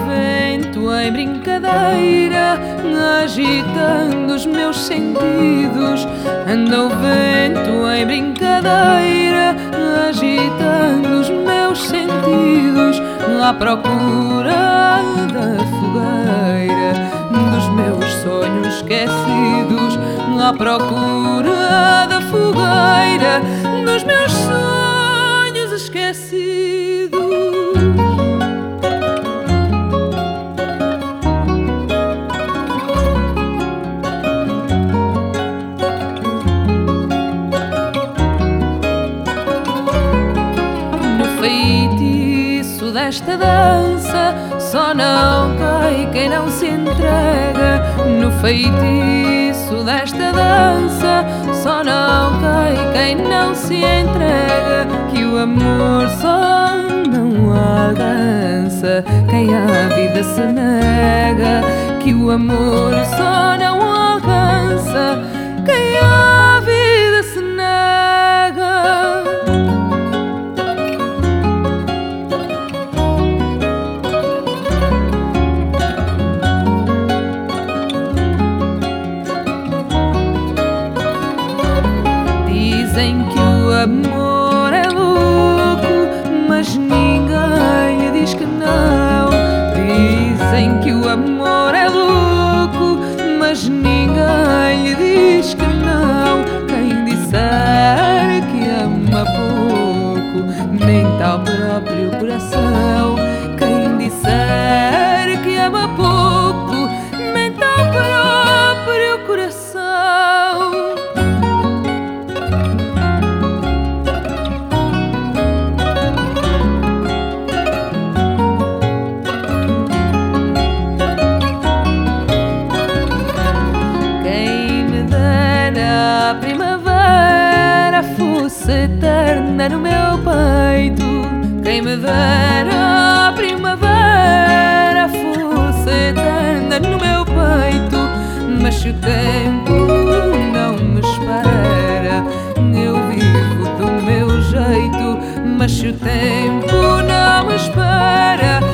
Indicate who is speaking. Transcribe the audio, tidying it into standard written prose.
Speaker 1: vento em brincadeira, agitando os meus sentidos. Anda o vento em brincadeira, agitando os meus sentidos, à procura da fogueira dos meus sonhos esquecidos, à procura da fogueira dos meus sonhos esquecidos. No feitiço desta dança só não cai quem não se entrega. No feitiço desta dança só não cai quem não se entrega. Que o amor só não alcança quem à vida se nega. Que o amor só não alcança quem à vida se nega. Dizem que o amor é louco, mas ninguém lhe diz que não. Dizem que o amor é louco, mas ninguém lhe diz que não. Quem disser que ama pouco, nem tal próprio coração. Quem disser que ama pouco, nem tal próprio coração. A primavera fosse eterna no meu peito. Quem me dera a primavera fosse eterna no meu peito. Mas se o tempo não me espera, eu vivo do meu jeito. Mas se o tempo não me espera,